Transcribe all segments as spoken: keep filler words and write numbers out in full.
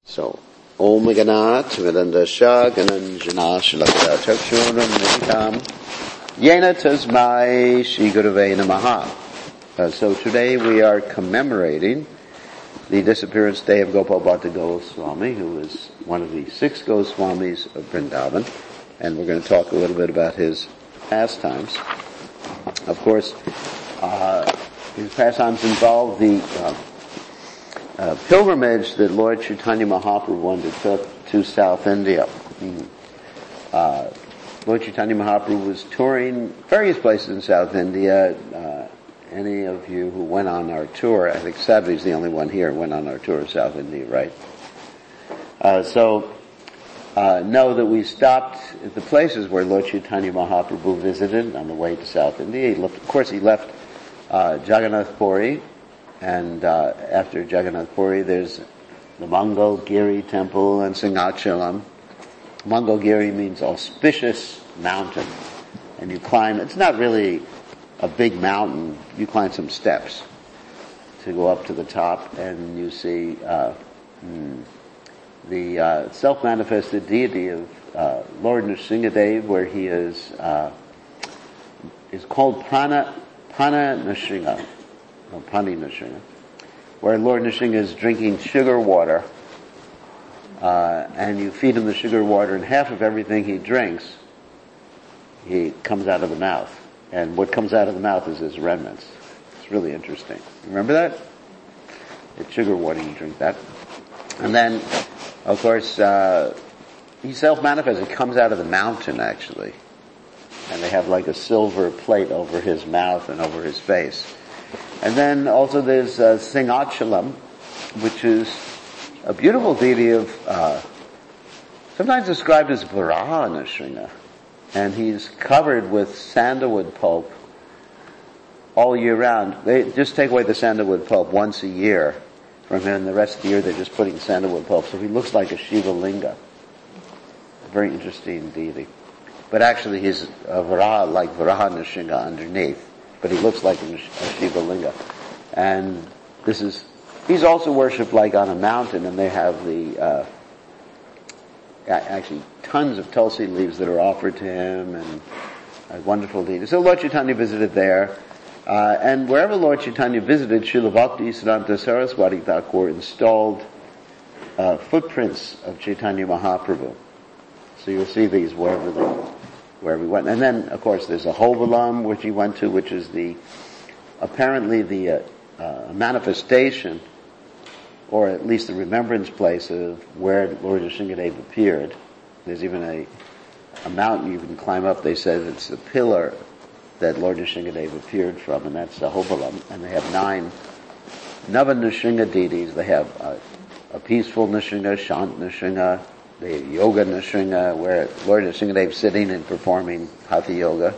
So, Om Ganat Vidandasha Gananjana Shalakada Chakshuram Nitam Yena Tasmai Shri Gurave Namaha. Uh, so today we are commemorating the disappearance day of Gopal Bhatta Goswami, who is one of the six Goswamis of Vrindavan, and we're going to talk a little bit about his pastimes. Of course, uh, his pastimes involve the uh, Uh, pilgrimage that Lord Chaitanya Mahaprabhu undertook to South India. Mm. Uh, Lord Chaitanya Mahaprabhu was touring various places in South India. Uh, any of you who went on our tour, I think Sadhu's the only one here who went on our tour of South India, right? Uh, so, uh, know that we stopped at the places where Lord Chaitanya Mahaprabhu visited on the way to South India. He left, of course, he left uh, Jagannath Puri. And uh, after Jagannath Puri, there's the Mangal Giri temple and Singhachalam. Mangal Giri means auspicious mountain. And you climb, it's not really a big mountain, you climb some steps to go up to the top, and you see uh, hmm, the uh, self-manifested deity of uh, Lord Nrsingadev, where he is uh, is called Prana, Prana Nrsinga. No, Pani Nrsinga, where Lord Nrsinga is drinking sugar water, uh, and you feed him the sugar water, and half of everything he drinks, he comes out of the mouth. And what comes out of the mouth is his remnants. It's really interesting. Remember that? It's sugar water, you drink that. And then, of course, uh, he self-manifests. It comes out of the mountain, actually. And they have like a silver plate over his mouth and over his face. And then also there's uh, Singhachalam, which is a beautiful deity of, uh, sometimes described as Varaha Nrsinga. And he's covered with sandalwood pulp all year round. They just take away the sandalwood pulp once a year from him, and the rest of the year they're just putting sandalwood pulp. So he looks like a Shiva Linga. A very interesting deity. But actually he's a Varaha, like Varaha Nrsinga underneath. But he looks like a Shiva Linga. And this is, he's also worshipped like on a mountain, and they have the, uh, actually tons of tulsi leaves that are offered to him, and a wonderful deity. So Lord Chaitanya visited there, uh, and wherever Lord Chaitanya visited, Srila Bhakti Siddhanta Saraswati Thakur installed, uh, footprints of Chaitanya Mahaprabhu. So you'll see these wherever they where we went. And then, of course, there's a Hovalam, which he went to, which is the, apparently the uh, uh, manifestation, or at least the remembrance place of where Lord Nrsingadev appeared. There's even a, a mountain you can climb up. They said it's the pillar that Lord Nrsingadev appeared from, and that's the Hovalam. And they have nine Nava Nrsinga deities. They have a, a peaceful Nrsinga, Shant Nrsinga, the Yoga Nrsinga, where Lord Nrsingadev is sitting and performing Hatha Yoga.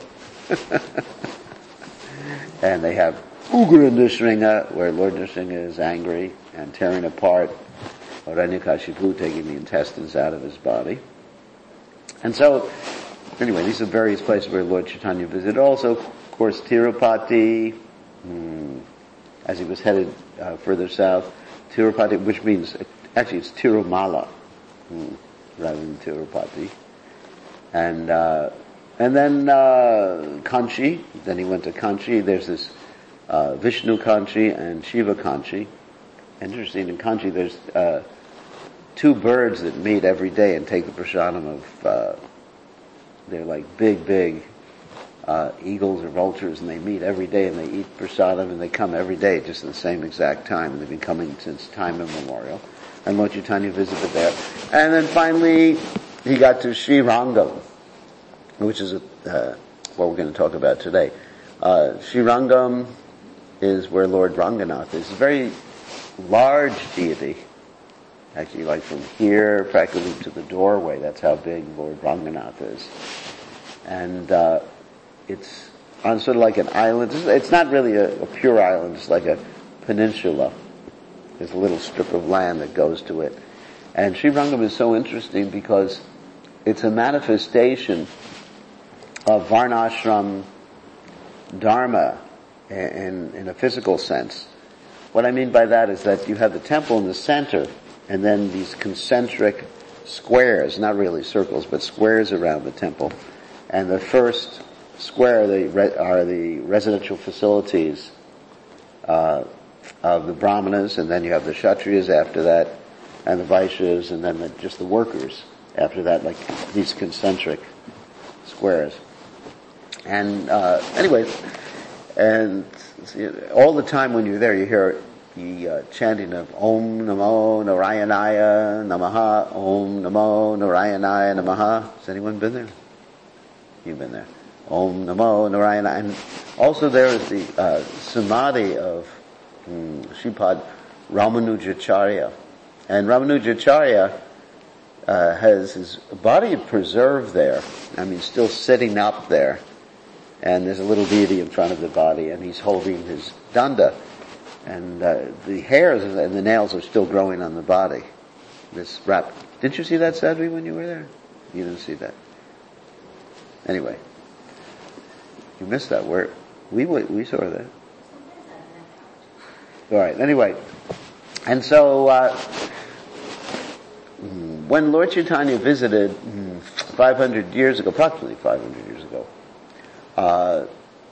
And they have Ugra Nrsinga, where Lord Nrsinga is angry and tearing apart Hiranyakashipu, taking the intestines out of his body. And so, anyway, these are various places where Lord Chaitanya visited. Also, of course, Tirupati, hmm, as he was headed uh, further south, Tirupati, which means, actually it's Tirumala. Hmm. rather than Tirupati. And, uh, and then, uh, Kanchi, then he went to Kanchi. There's this, uh, Vishnu Kanchi and Shiva Kanchi. Interesting, in Kanchi there's, uh, two birds that meet every day and take the prasadam of, uh, they're like big, big, uh, eagles or vultures, and they meet every day and they eat prasadam, and they come every day just at the same exact time, and they've been coming since time immemorial. And Lord Chaitanya visited there. And then finally, he got to Srirangam, which is a, uh, what we're going to talk about today. Uh, Srirangam is where Lord Ranganath is. It's a very large deity. Actually, like from here, practically to the doorway, that's how big Lord Ranganath is. And, uh, it's on sort of like an island. It's not really a, a pure island, it's like a peninsula. There's a little strip of land that goes to it. And Srirangam is so interesting because it's a manifestation of Varnashram Dharma in, in a physical sense. What I mean by that is that you have the temple in the center, and then these concentric squares, not really circles, but squares around the temple. And the first square the re- are the residential facilities uh, of the Brahmanas, and then you have the Kshatriyas after that, and the Vaishyas, and then the, just the workers after that, like these concentric squares. And uh, anyway, and all the time when you're there, you hear the uh, chanting of Om Namo Narayanaya Namaha, Om Namo Narayanaya Namaha. Has anyone been there? You've been there. Om Namo Narayanaya. And also there is the uh, samadhi of um, Shripad Ramanujacharya. And Ramanujacharya uh, has his body preserved there. I mean, still sitting up there. And there's a little deity in front of the body, and he's holding his danda. And uh, the hairs and the nails are still growing on the body. This wrap. Didn't you see that, Sadhvi, when you were there? You didn't see that. Anyway. You missed that. Where we we saw that. All right. Anyway. And so, uh, when Lord Chaitanya visited five hundred years ago, approximately five hundred years ago, uh,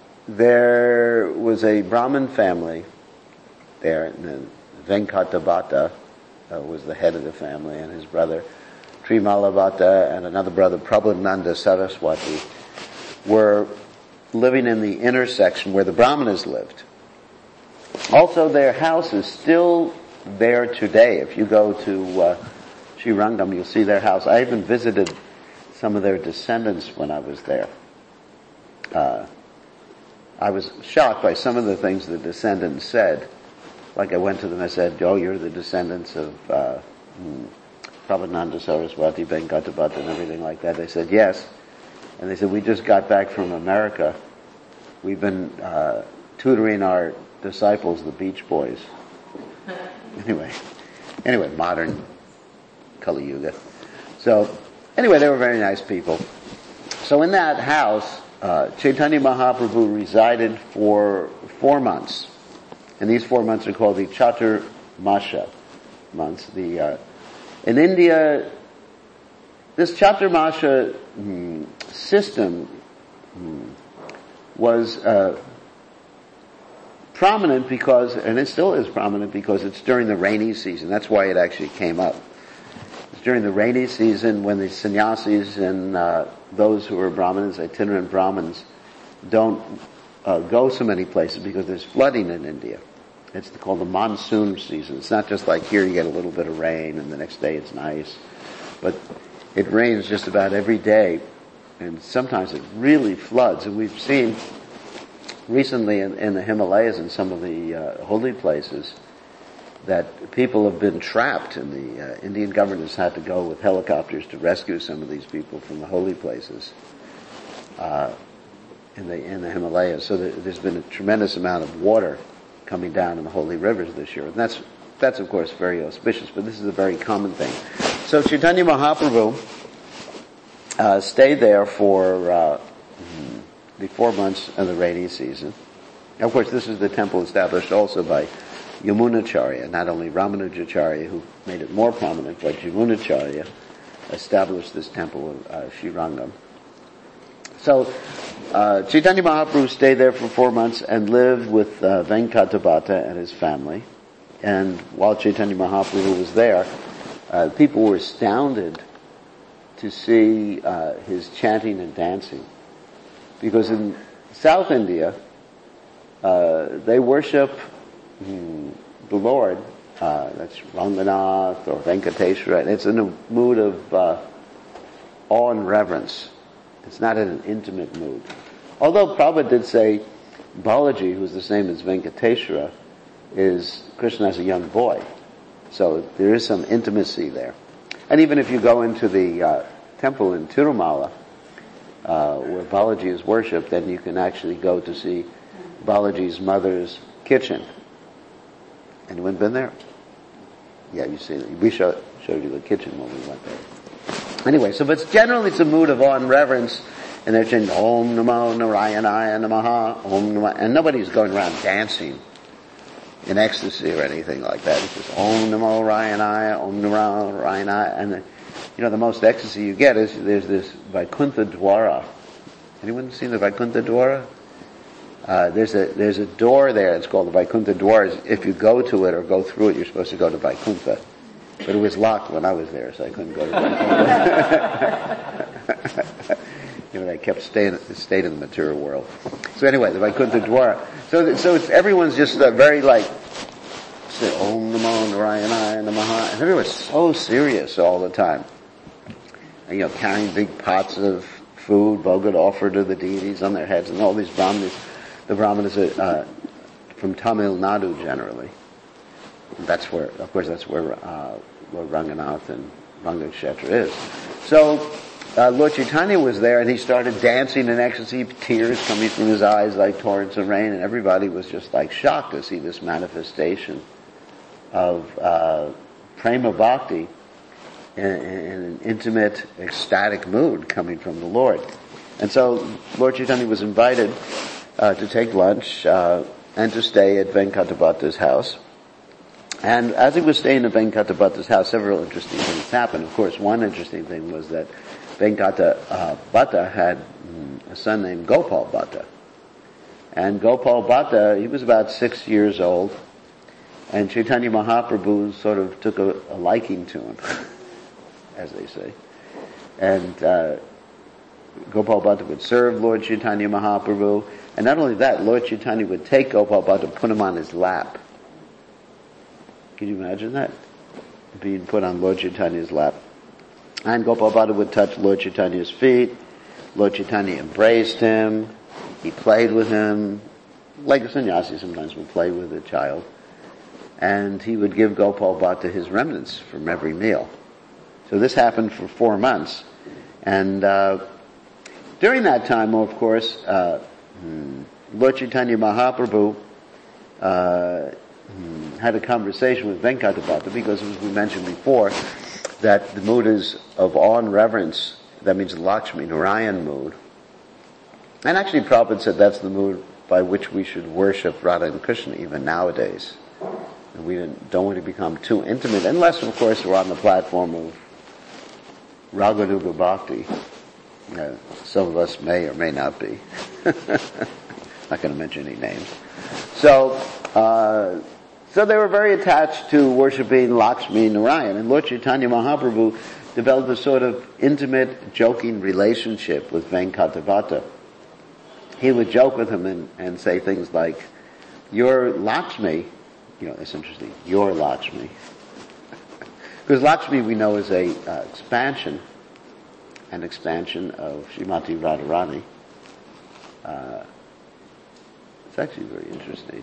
there was a Brahmin family there, and Venkatabhata uh, was the head of the family, and his brother Trimalavata and another brother Prabhupada Saraswati were living in the intersection where the Brahmanas lived. Also, their house is still there today. If you go to uh, Srirangam, you'll see their house. I even visited some of their descendants when I was there. Uh, I was shocked by some of the things the descendants said. Like I went to them, I said, oh, you're the descendants of uh, hmm, Prabhupada Saraswati, Venkatabhata, and everything like that. They said, yes. And they said, we just got back from America. We've been uh, tutoring our disciples, the Beach Boys. Anyway, anyway, modern Kali Yuga. So, anyway, they were very nice people. So in that house, uh, Chaitanya Mahaprabhu resided for four months. And these four months are called the Chaturmasha months. The, uh, in India, this Chaturmasha mm, system mm, was uh, prominent because, and it still is prominent because it's during the rainy season. That's why it actually came up. It's during the rainy season when the sannyasis and uh, those who are Brahmins, itinerant Brahmins, don't uh, go so many places because there's flooding in India. It's called the monsoon season. It's not just like here you get a little bit of rain and the next day it's nice. But it rains just about every day, and sometimes it really floods. And we've seen recently in, in the Himalayas and some of the uh, holy places that people have been trapped, and the uh, Indian government has had to go with helicopters to rescue some of these people from the holy places uh, in the in the Himalayas. So there, there's been a tremendous amount of water coming down in the holy rivers this year. And that's, that's of course very auspicious, but this is a very common thing. So Chaitanya Mahaprabhu uh, stayed there for uh, the four months of the rainy season. Now, of course, this is the temple established also by Yamunacharya, not only Ramanujacharya, who made it more prominent, but Yamunacharya established this temple of uh, Srirangam. So, uh, Chaitanya Mahaprabhu stayed there for four months and lived with uh, Venkatabhata and his family. And while Chaitanya Mahaprabhu was there, uh, people were astounded to see uh, his chanting and dancing. Because in South India, uh, they worship hmm, the Lord, uh, that's Ranganath or Venkateshwara, and it's in a mood of uh, awe and reverence. It's not in an intimate mood. Although Prabhupada did say Balaji, who's the same as Venkateshwara, is Krishna as a young boy. So there is some intimacy there. And even if you go into the uh, temple in Tirumala, uh, where Balaji is worshipped, then you can actually go to see Balaji's mother's kitchen. Anyone been there? Yeah, you see, we showed, showed you the kitchen when we went there. Anyway, so but generally it's a mood of awe and reverence, and they're saying Om Namo Narayanaya Namaha, Om Namo, and nobody's going around dancing in ecstasy or anything like that. It's just Om Namo Rayana, Om Namo Rayana, and the, you know, the most ecstasy you get is there's this Vaikuntha Dwara. Anyone seen the Vaikuntha Dwara? Uh, there's a there's a door there. It's called the Vaikuntha Dwara. If you go to it or go through it, you're supposed to go to Vaikuntha. But it was locked when I was there, so I couldn't go to Vaikuntha. You know, they kept staying stayed in the material world. So anyway, the Vaikuntha Dwara. So so it's, everyone's just uh, very like say Om Namo Narayana Namaha, and everyone's so serious all the time. And, you know, carrying big pots of food, bhoga offered to the deities on their heads, and all these brahmanas. The brahmanas are uh, from Tamil Nadu generally. That's where, of course, that's where uh, Lord Ranganath and Rangakshetra is. So uh, Lord Chaitanya was there, and he started dancing in ecstasy, tears coming from his eyes like torrents of rain, and everybody was just like shocked to see this manifestation of uh, prema bhakti in, in an intimate, ecstatic mood coming from the Lord. And so Lord Chaitanya was invited uh, to take lunch uh, and to stay at Venkatabhatta's house. And as he was staying at Venkatabhatta's house, several interesting things happened. Of course, one interesting thing was that Venkata uh, Bhatta had mm, a son named Gopal Bhatta. And Gopal Bhatta, he was about six years old, and Chaitanya Mahaprabhu sort of took a, a liking to him, as they say. And uh, Gopal Bhatta would serve Lord Chaitanya Mahaprabhu, and not only that, Lord Chaitanya would take Gopal Bhatta and put him on his lap. Can you imagine that? Being put on Lord Chaitanya's lap. And Gopal Bhatta would touch Lord Chaitanya's feet. Lord Chaitanya embraced him. He played with him, like a sannyasi sometimes would play with a child. And he would give Gopal Bhatta his remnants from every meal. So this happened for four months. And uh, during that time, of course, uh, Lord Chaitanya Mahaprabhu uh, had a conversation with Venkatabhatta, because, as we mentioned before, that the mood is of awe and reverence. That means the Lakshmi Narayan mood. And actually Prabhupada said that's the mood by which we should worship Radha and Krishna even nowadays. And we don't want to become too intimate, unless, of course, we're on the platform of Raganuga Bhakti. Uh, some of us may or may not be. Not going to mention any names. So, uh, so they were very attached to worshiping Lakshmi Narayan, and Lord Chaitanya Mahaprabhu developed a sort of intimate, joking relationship with Venkatabhatta. He would joke with him and, and say things like, "You're Lakshmi," you know, it's interesting, "You're Lakshmi." Because Lakshmi, we know, is a uh, expansion, an expansion of Srimati Radharani. Uh, it's actually very interesting.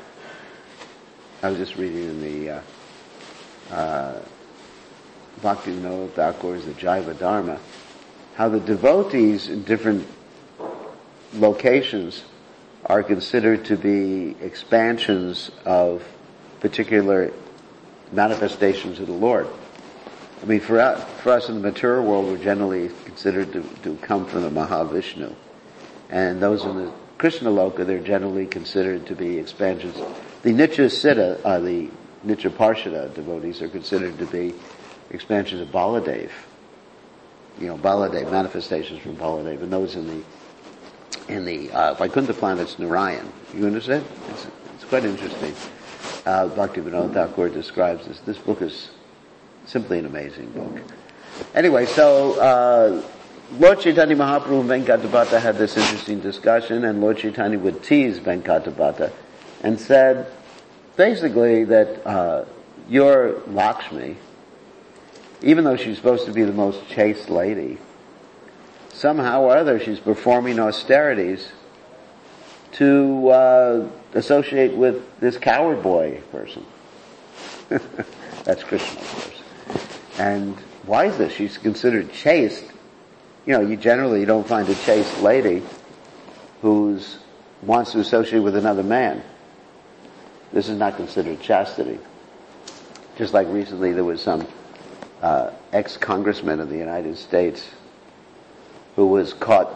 I was just reading in the uh, uh, Bhaktivinoda Thakur's The Jaiva Dharma, how the devotees in different locations are considered to be expansions of particular manifestations of the Lord. I mean, for us, for us in the material world, we're generally considered to, to come from the Mahavishnu. And those in the Krishna Loka, they're generally considered to be expansions. The Nitya Siddha, uh, the Nitya Parshada devotees are considered to be expansions of Baladev. You know, Baladev, manifestations from Baladev. And those in the in the uh, Vaikuntha planets, Narayan. You understand? It's, it's quite interesting. Uh, Bhaktivinoda Thakur describes this. This book is simply an amazing book. Anyway, so uh, Lord Chaitanya Mahaprabhu and Venkatabhatta had this interesting discussion, and Lord Chaitanya would tease Venkatabhatta and said, basically, that uh, your Lakshmi, even though she's supposed to be the most chaste lady, somehow or other she's performing austerities to uh, associate with this coward boy person. That's Krishna, of course. And why is this? She's considered chaste. You know, you generally don't find a chaste lady who's wants to associate with another man. This is not considered chastity. Just like recently there was some uh, ex-congressman of the United States who was caught,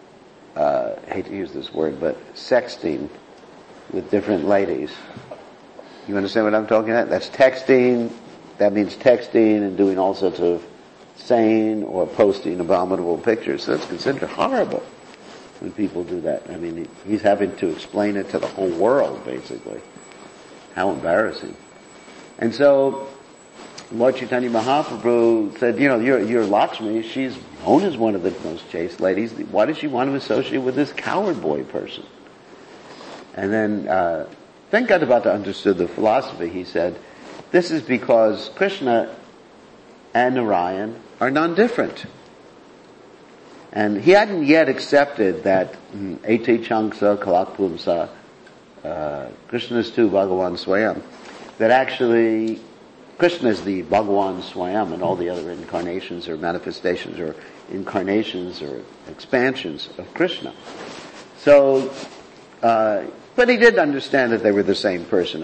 uh, I hate to use this word, but sexting with different ladies. You understand what I'm talking about? That's texting. That means texting and doing all sorts of saying or posting abominable pictures. So that's considered horrible when people do that. I mean, he's having to explain it to the whole world, basically. How embarrassing. And so, Lord Chaitanya Mahaprabhu said, you know, you're, you're Lakshmi. She's known as one of the most chaste ladies. Why does she want to associate with this coward boy person? And then, uh, Venkatapata understood the philosophy. He said, this is because Krishna and Narayan are non-different. And he hadn't yet accepted that Ete Chanksa Kalakpumsa, uh, Krishna is too Bhagavan Swayam, that actually Krishna is the Bhagavan Swayam and all the other incarnations or manifestations or incarnations or expansions of Krishna. So, uh, but he did understand that they were the same person.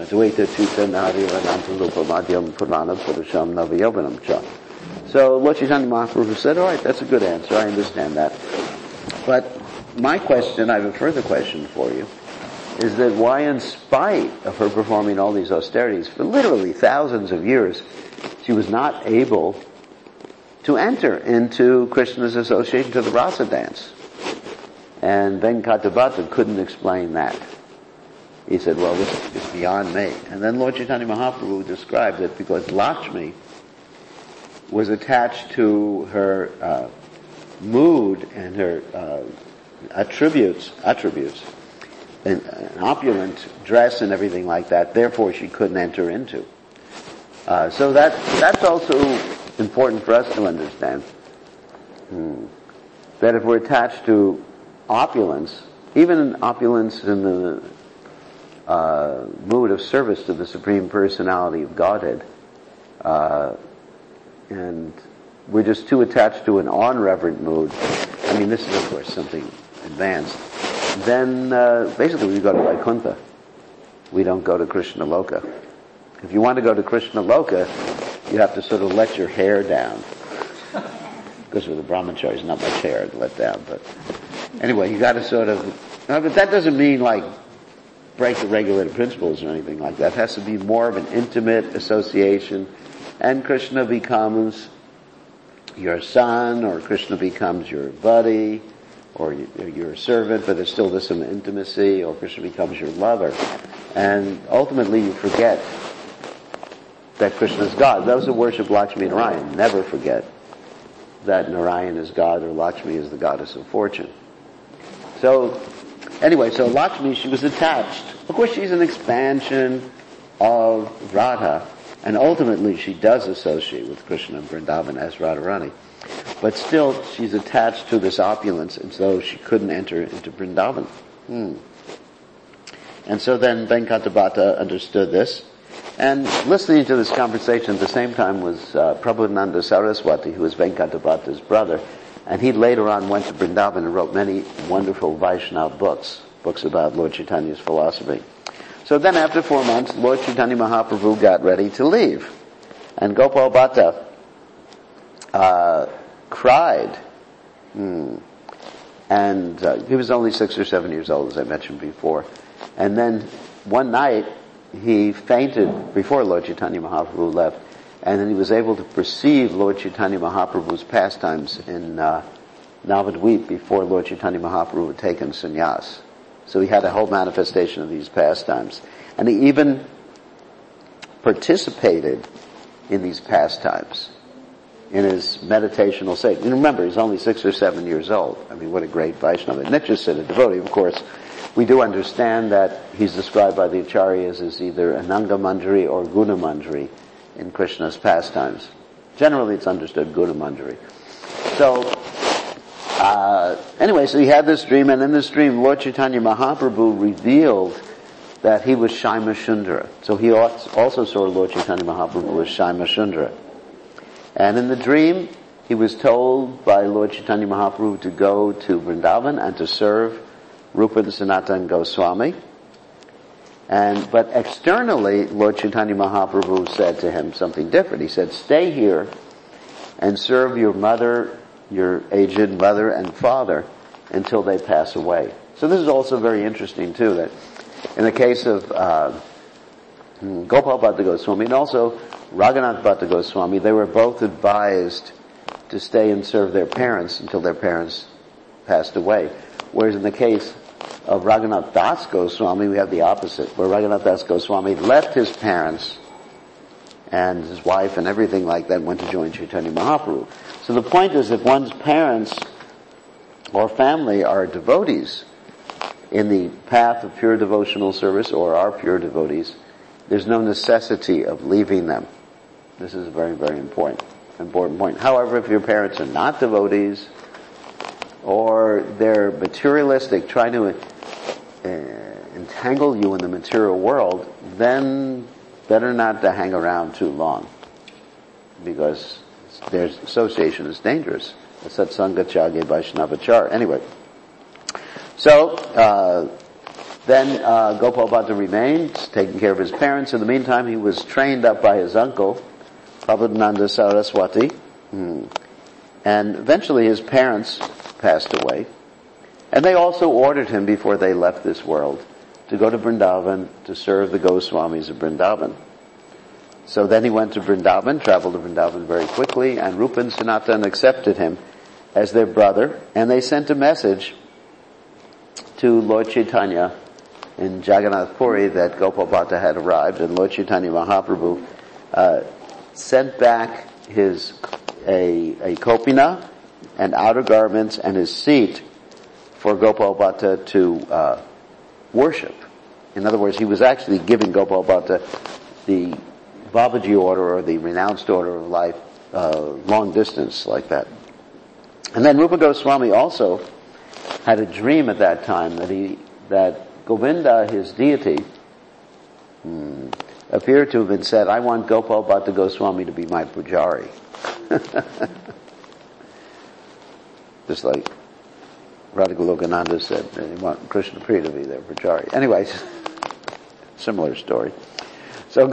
So Lord Chaitanya Mahaprabhu said, all right, that's a good answer. I understand that. But my question, I have a further question for you, is that why, in spite of her performing all these austerities for literally thousands of years, she was not able to enter into Krishna's association to the rasa dance? And Venkatapata couldn't explain that. He said, well, this is beyond me. And then Lord Chaitanya Mahaprabhu described it because Lakshmi was attached to her uh, mood and her uh, attributes, attributes, an, an opulent dress and everything like that. Therefore, she couldn't enter into. Uh, so that that's also important for us to understand. Hmm. That if we're attached to opulence, even opulence in the uh, mood of service to the Supreme Personality of Godhead, uh, and we're just too attached to an unreverent mood, I mean, this is of course something advanced, then uh, basically we go to Vaikuntha. We don't go to Krishna Loka. If you want to go to Krishna Loka, you have to sort of let your hair down. Because with the brahmacharis, not much hair to let down, but anyway, you got to sort of, no, but that doesn't mean like break the regulated principles or anything like that. It has to be more of an intimate association, and Krishna becomes your son, or Krishna becomes your buddy, or your servant, but there's still this some intimacy, or Krishna becomes your lover. And ultimately you forget that Krishna is God. Those who worship Lakshmi Narayan never forget that Narayan is God or Lakshmi is the goddess of fortune. So, anyway, so Lakshmi, she was attached. Of course, she's an expansion of Radha, and ultimately she does associate with Krishna and Vrindavan as Radharani. But still, she's attached to this opulence, and so she couldn't enter into Vrindavan. Hmm. And so then Venkatapata understood this. And listening to this conversation at the same time was uh, Prabhupada Saraswati, who was Venkatapata's brother. And he later on went to Vrindavan and wrote many wonderful Vaishnava books, books about Lord Chaitanya's philosophy. So then after four months, Lord Chaitanya Mahaprabhu got ready to leave. And Gopal Bhatta uh, cried. Hmm. And uh, he was only six or seven years old, as I mentioned before. And then one night, he fainted before Lord Chaitanya Mahaprabhu left, and then he was able to perceive Lord Chaitanya Mahaprabhu's pastimes in uh, Navadvip before Lord Chaitanya Mahaprabhu had taken sannyas. So he had a whole manifestation of these pastimes. And he even participated in these pastimes in his meditational state. And remember, he's only six or seven years old. I mean, what a great Vaishnava. Not just a devotee, of course. We do understand that he's described by the Acharyas as either Ananga Manjari or Guna Manjari in Krishna's pastimes. Generally it's understood Guna Manjari. So, uh, anyway, so he had this dream, and in this dream Lord Chaitanya Mahaprabhu revealed that he was Shaima Shundara. So he also saw Lord Chaitanya Mahaprabhu as Shaima Shundara. And in the dream, he was told by Lord Chaitanya Mahaprabhu to go to Vrindavan and to serve Rupa and Sanatana Goswami. And, but externally, Lord Chaitanya Mahaprabhu said to him something different. He said, stay here and serve your mother, your aged mother and father until they pass away. So this is also very interesting too, that in the case of, uh, Gopal Bhatta Goswami and also Raghunath Bhatta Goswami, they were both advised to stay and serve their parents until their parents passed away. Whereas in the case of Raghunath Das Goswami, we have the opposite, where Raghunath Das Goswami left his parents and his wife and everything like that, went to join Chaitanya Mahaprabhu. So the point is, if one's parents or family are devotees in the path of pure devotional service or are pure devotees, there's no necessity of leaving them. This is a very, very important, important point. However, if your parents are not devotees or they're materialistic, trying to uh, entangle you in the material world, then better not to hang around too long, because their association is dangerous. Satsanga Chage Vaishnavachar. Anyway, so uh, then uh, Gopal Bhatta remained, taking care of his parents. In the meantime, he was trained up by his uncle, Prabhupada Saraswati, hmm. and eventually his parents passed away. And they also ordered him, before they left this world, to go to Vrindavan to serve the Goswamis of Vrindavan. So then he went to Vrindavan, traveled to Vrindavan very quickly, and Rupa and Sanatan accepted him as their brother, and they sent a message to Lord Chaitanya in Jagannath Puri that Gopal Bhatta had arrived, and Lord Chaitanya Mahaprabhu uh, sent back his a, a kopina and outer garments and his seat for Gopal Bhatta to uh, worship. In other words, he was actually giving Gopal Bhatta the Babaji order or the renounced order of life, uh, long distance like that. And then Rupa Goswami also had a dream at that time that he, that Govinda, his deity, hmm, appeared to have been said, I want Gopal Bhatta Goswami to be my pujari. Just like Radha Golokananda said, they want Krishna Priya to be their pujari. Anyways, similar story. So,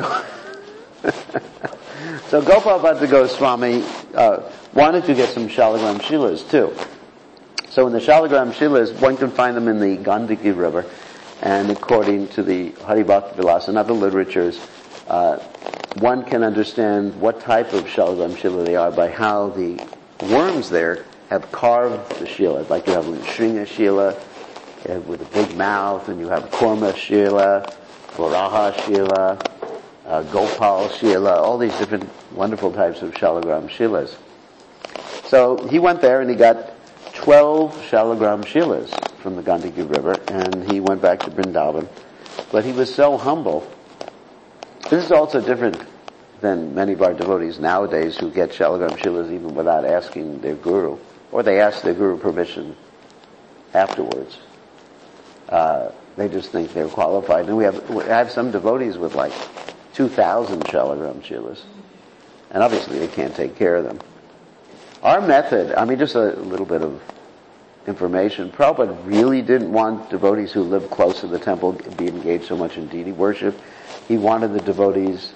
so Gopal Bhatta Goswami uh, wanted to get some Shalagram Shilas too. So in the Shalagram Shilas, one can find them in the Gandaki River, and according to the Haribhakti Vilasa and other literatures, uh, one can understand what type of Shalagram Shila they are by how the worms there have carved the Shila. Like you have Shringa Shila uh, with a big mouth, and you have Kurma Shila, Varaha Shila, uh, Gopal Shila, all these different wonderful types of Shalagram Shilas. So he went there and he got twelve Shalagram Shilas from the Gandaki River, and he went back to Vrindavan. But he was so humble. This is also different than many of our devotees nowadays who get Shalagram Shilas even without asking their guru, or they ask their guru permission afterwards. Uh, they just think they're qualified. And we have, we have some devotees with like two thousand Shalagram Shilas. And obviously they can't take care of them. Our method, I mean, just a little bit of information. Prabhupada really didn't want devotees who lived close to the temple be engaged so much in deity worship. He wanted the devotees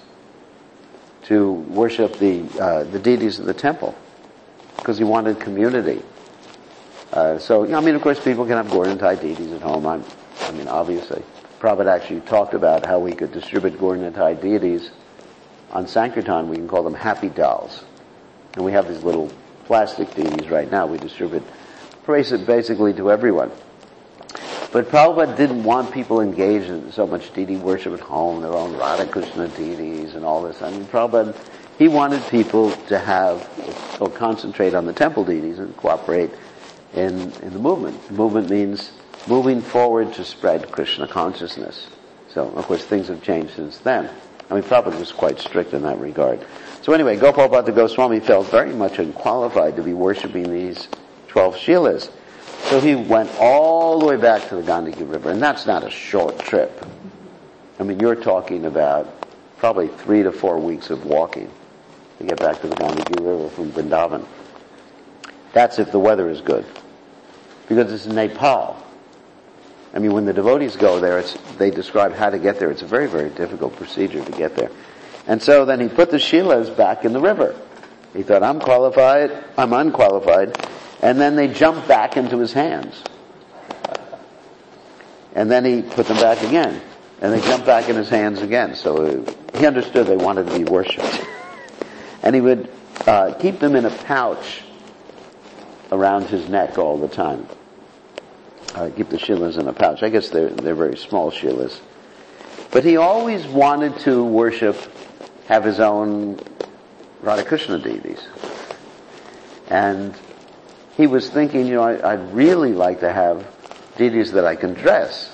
to worship the uh, the deities of the temple because he wanted community. Uh, so, I mean, of course, people can have Gaura-Nitai deities at home. I'm, I mean, obviously. Prabhupada actually talked about how we could distribute Gaura-Nitai deities on Sankirtan. We can call them happy dolls. And we have these little plastic deities right now. We distribute basically to everyone. But Prabhupada didn't want people engaged in so much deity worship at home, their own Radha Krishna deities and all this. I mean, Prabhupada, he wanted people to have, or concentrate on the temple deities and cooperate in, in the movement. The movement means moving forward to spread Krishna consciousness. So, of course, things have changed since then. I mean, Prabhupada was quite strict in that regard. So anyway, Gopal Bhatta Goswami felt very much unqualified to be worshipping these twelve Shilas. So he went all the way back to the Gandaki River, and that's not a short trip. I mean, you're talking about probably three to four weeks of walking to get back to the Gandaki River from Vrindavan. That's if the weather is good. Because it's in Nepal. I mean, when the devotees go there, it's, they describe how to get there. It's a very, very difficult procedure to get there. And so then he put the Shilas back in the river. He thought, I'm qualified, I'm unqualified. And then they jumped back into his hands. And then he put them back again. And they jumped back in his hands again. So he understood they wanted to be worshipped. And he would uh, keep them in a pouch around his neck all the time. Uh, keep the shilas in a pouch. I guess they're they're very small shilas. But he always wanted to worship, have his own Radha Krishna deities. And he was thinking, you know, I, I'd really like to have deities that I can dress.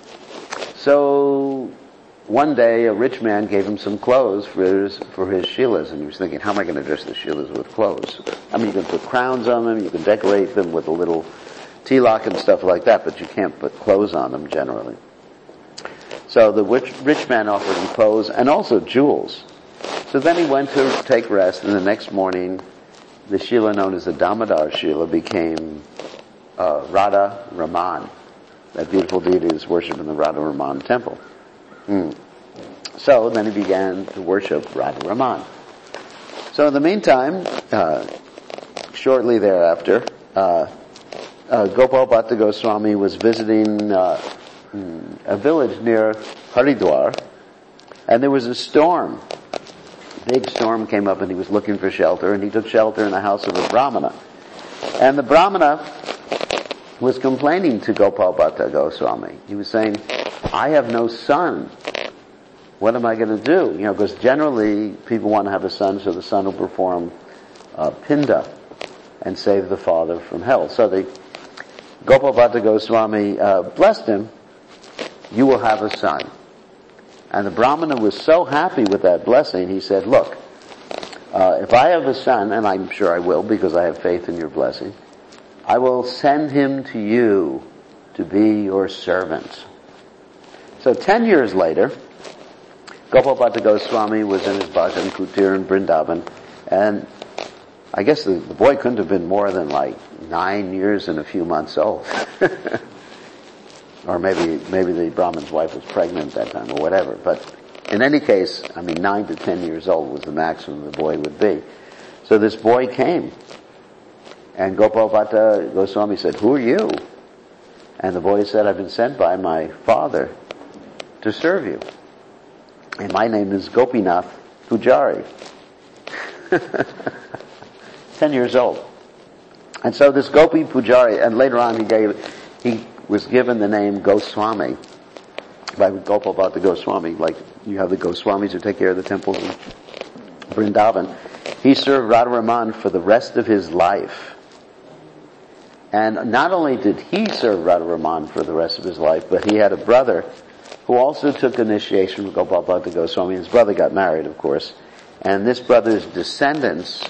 So one day a rich man gave him some clothes for his, for his shilas, and he was thinking, how am I going to dress the shilas with clothes? I mean, you can put crowns on them, you can decorate them with a little tilak and stuff like that, but you can't put clothes on them generally. So the rich, rich man offered him clothes and also jewels. So then he went to take rest, and the next morning the Shila known as the Damodar Shila became uh, Radha Raman. That beautiful deity is worshipped in the Radha Raman temple. Mm. So then he began to worship Radha Raman. So in the meantime, uh, shortly thereafter, uh, uh, Gopal Bhatta Goswami was visiting uh, a village near Haridwar, and there was a storm. A big storm came up, and he was looking for shelter, and he took shelter in the house of a Brahmana. And the Brahmana was complaining to Gopal Bhatta Goswami. He was saying, I have no son. What am I going to do? You know, because generally people want to have a son so the son will perform uh, pinda and save the father from hell. So the Gopal Bhatta Goswami uh, blessed him. You will have a son. And the Brahmana was so happy with that blessing, he said, look, uh, if I have a son, and I'm sure I will because I have faith in your blessing, I will send him to you to be your servant. So ten years later, Gopal Bhatta Goswami was in his bhajan kutir in Vrindavan, and I guess the, the boy couldn't have been more than like nine years and a few months old. Or maybe, maybe the Brahman's wife was pregnant at that time, or whatever. But in any case, I mean, nine to ten years old was the maximum the boy would be. So this boy came. And Gopal Bhatta Goswami said, who are you? And the boy said, I've been sent by my father to serve you. And my name is Gopinath Pujari. Ten years old. And so this Gopi Pujari, and later on he gave, he was given the name Goswami by Gopal Bhatta Goswami, like you have the Goswamis who take care of the temples in Vrindavan. He served Radharaman for the rest of his life. And not only did he serve Radharaman for the rest of his life, but he had a brother who also took initiation from Gopal Bhatta Goswami. His brother got married, of course. And this brother's descendants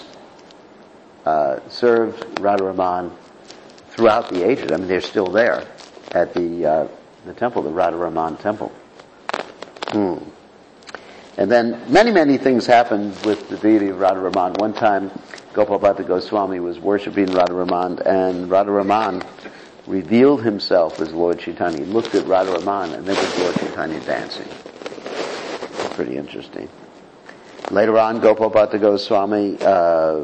uh, served Radharaman throughout the ages. I mean, they're still there at the uh, the temple, the Radharaman temple. Hmm. And then many, many things happened with the deity of Radharaman. One time, Gopal Bhatta Goswami was worshipping Radharaman, and Radharaman revealed himself as Lord Chaitanya. He looked at Radharaman, and there was Lord Chaitanya dancing. Pretty interesting. Later on, Gopal Bhatta Goswami uh,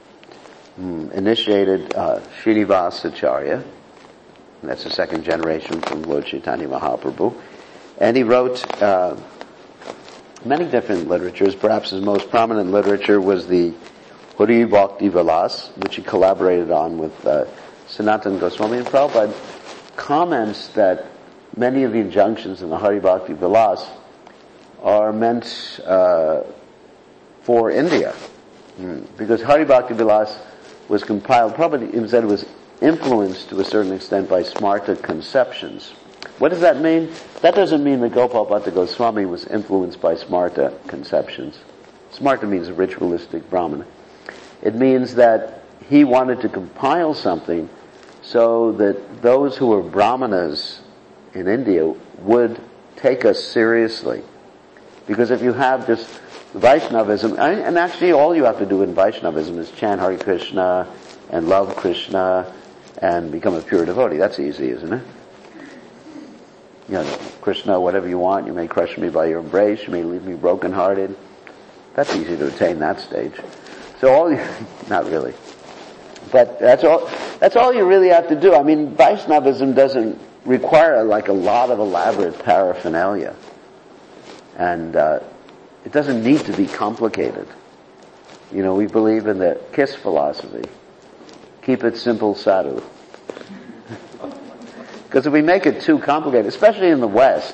initiated uh, Srinivasa Acharya. That's the second generation from Lord Chaitanya Mahaprabhu. And he wrote uh, many different literatures. Perhaps his most prominent literature was the Hari Bhakti Vilas, which he collaborated on with uh, Sanatana Goswami. And Prabhupada comments that many of the injunctions in the Hari Bhakti Vilas are meant uh, for India. Mm. Because Hari Bhakti Vilas was compiled, probably he said it was influenced to a certain extent by Smarta conceptions. What does that mean? That doesn't mean that Gopal Bhatta Goswami was influenced by Smarta conceptions. Smarta means a ritualistic Brahmana. It means that he wanted to compile something so that those who were Brahmanas in India would take us seriously. Because if you have just Vaishnavism, and actually all you have to do in Vaishnavism is chant Hare Krishna and love Krishna and become a pure devotee. That's easy, isn't it? You know, Krishna, whatever you want, you may crush me by your embrace, you may leave me brokenhearted. That's easy to attain that stage. So all you, not really. But that's all, that's all you really have to do. I mean, Vaishnavism doesn't require like a lot of elaborate paraphernalia. And uh, it doesn't need to be complicated. You know, we believe in the KISS philosophy. Keep it simple, sadhu. Because if we make it too complicated, especially in the West,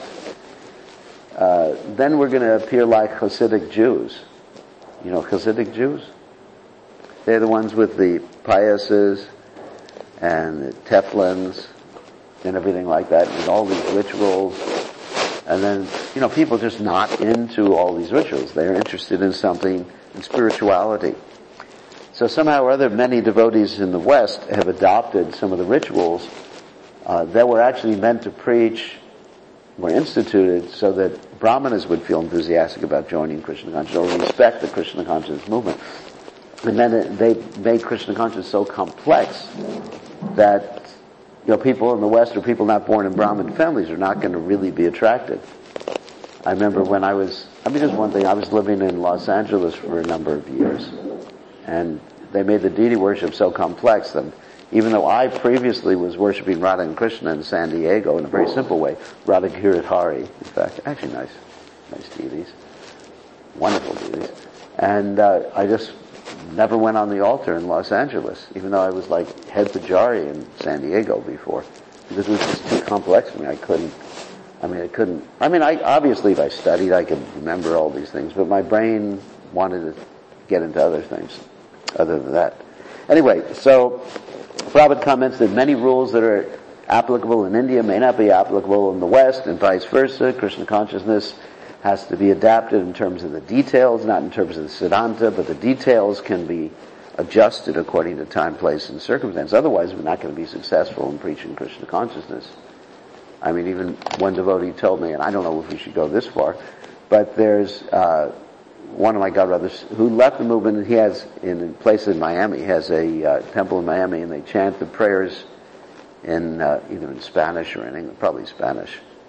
uh, then we're going to appear like Hasidic Jews. You know Hasidic Jews? They're the ones with the payasas and the tefillins and everything like that, and all these rituals. And then, you know, people just not into all these rituals. They're interested in something, in spirituality. So somehow or other, many devotees in the West have adopted some of the rituals uh, that were actually meant to preach, were instituted so that Brahmanas would feel enthusiastic about joining Krishna consciousness or respect the Krishna consciousness movement. And then it, they made Krishna consciousness so complex that, you know, people in the West or people not born in Brahmin families are not going to really be attracted. I remember when I was, I mean, just one thing, I was living in Los Angeles for a number of years, and they made the deity worship so complex that even though I previously was worshiping Radha and Krishna in San Diego in a very simple way, Radha Giridhari, in fact, actually nice, nice deities, wonderful deities, and uh, I just never went on the altar in Los Angeles, even though I was like head pujari in San Diego before, because it was just too complex for me. I couldn't, I mean, I couldn't, I mean, I, obviously if I studied, I could remember all these things, but my brain wanted to get into other things other than that. Anyway, so Prabhupada comments that many rules that are applicable in India may not be applicable in the West, and vice versa. Krishna consciousness has to be adapted in terms of the details, not in terms of the Siddhanta, but the details can be adjusted according to time, place, and circumstance. Otherwise, we're not going to be successful in preaching Krishna consciousness. I mean, even one devotee told me, and I don't know if we should go this far, but there's uh, one of my godbrothers who left the movement, and he has, in a place in Miami, he has a uh, temple in Miami, and they chant the prayers in uh, either in Spanish or in English, probably Spanish.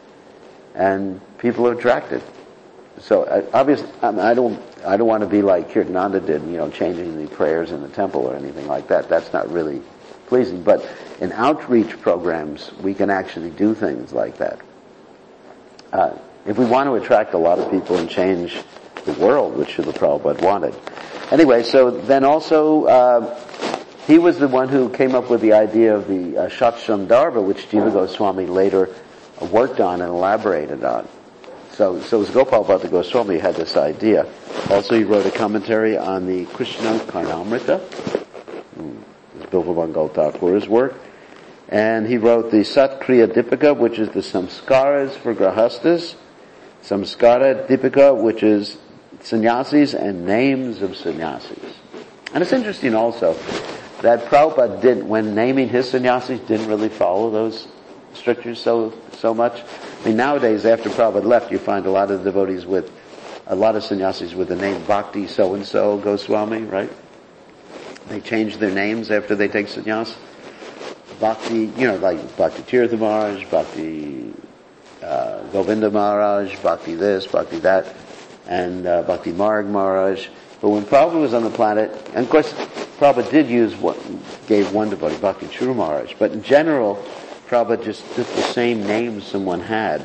And people are attracted. So uh, obviously, I, mean, I don't, I don't want to be like Kirtananda did, you know, changing the prayers in the temple or anything like that. That's not really pleasing. But in outreach programs, we can actually do things like that. Uh, if we want to attract a lot of people and change the world, which Srila Prabhupada wanted. Anyway, so then also, uh, he was the one who came up with the idea of the uh, Shatshandarbha, which Jiva Goswami later uh, worked on and elaborated on. So, so it was Gopal Bhatta Goswami who had this idea. Also, he wrote a commentary on the Krishna Karnamrita. Mm, it's Bilva Bengal Thakur's work. And he wrote the Sat Kriya Dipika, which is the samskaras for grahastas. Samskara Dipika, which is sannyasis and names of sannyasis. And it's interesting also that Prabhupada didn't, when naming his sannyasis, didn't really follow those strictures so, so much. I mean, nowadays, after Prabhupada left, you find a lot of devotees with, a lot of sannyasis with the name Bhakti so-and-so Goswami, right? They change their names after they take sannyas. Bhakti, you know, like Bhakti Tirtha Maharaj, Bhakti uh, Govinda Maharaj, Bhakti this, Bhakti that, and uh, Bhakti Marg Maharaj. But when Prabhupada was on the planet, and of course, Prabhupada did use what, gave one devotee, Bhakti Churu Maharaj, but in general, Prabhupada just took the same name someone had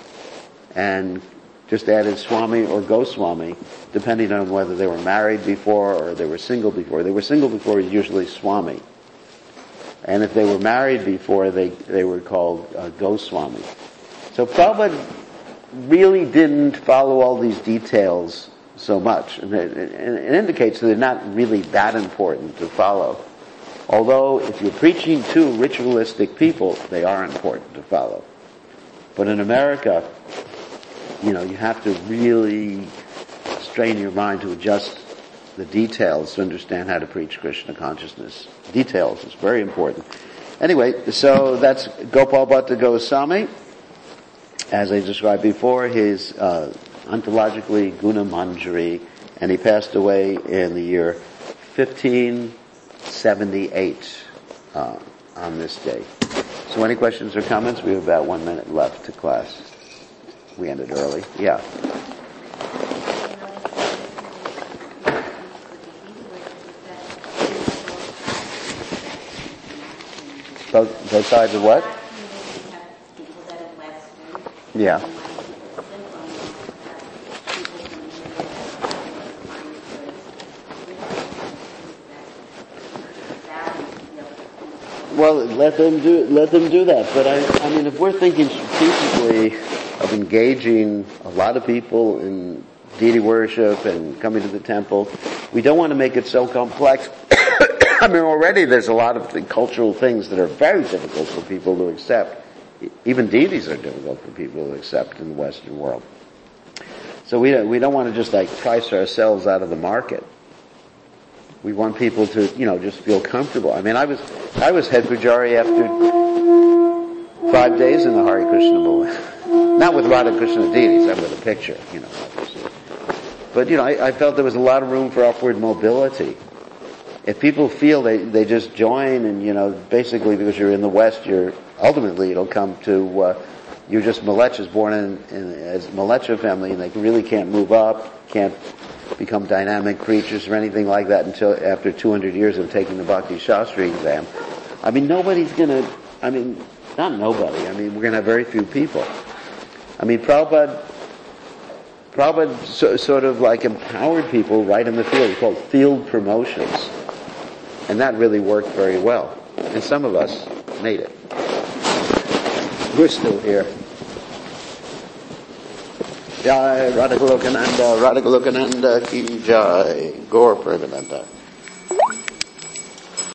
and just added Swami or Goswami, depending on whether they were married before or they were single before. They were single before, usually Swami. And if they were married before, they, they were called uh, Goswami. So Prabhupada really didn't follow all these details so much. And it, it indicates that they're not really that important to follow. Although, if you're preaching to ritualistic people, they are important to follow. But in America, you know, you have to really strain your mind to adjust the details to understand how to preach Krishna consciousness. Details is very important. Anyway, so that's Gopal Bhatta Goswami. As I described before, he's uh, ontologically Guna Manjari, and he passed away in the year fifteen seventy-eight uh, on this day. So any questions or comments? We have about one minute left to class. We ended early. Yeah. Both, both sides of what? Yeah. well, let them do let them do that. But I, I mean, if we're thinking strategically of engaging a lot of people in deity worship and coming to the temple, we don't want to make it so complex. I mean, already there's a lot of the cultural things that are very difficult for people to accept. Even deities are difficult for people to accept in the Western world. So we don't, we don't want to just like price ourselves out of the market. We want people to, you know, just feel comfortable. I mean, I was, I was head pujari after five days in the Hare Krishna movement. Not with Radha Krishna deities, I'm with a picture, you know, obviously. But, you know, I, I felt there was a lot of room for upward mobility. If people feel they, they just join and, you know, basically because you're in the West, you're, ultimately it'll come to, uh, you're just Malechas born in, in as Malecha family and they really can't move up, can't become dynamic creatures or anything like that until after two hundred years of taking the Bhakti Shastri exam. I mean, nobody's gonna, I mean, not nobody, I mean, we're gonna have very few people. I mean, Prabhupada, Prabhupada so, sort of like empowered people right in the field. It's called field promotions. And that really worked very well. And some of us made it. We're still here. Jai Radha Golokananda, Radha Golokananda ki jai, Gaur Premananda.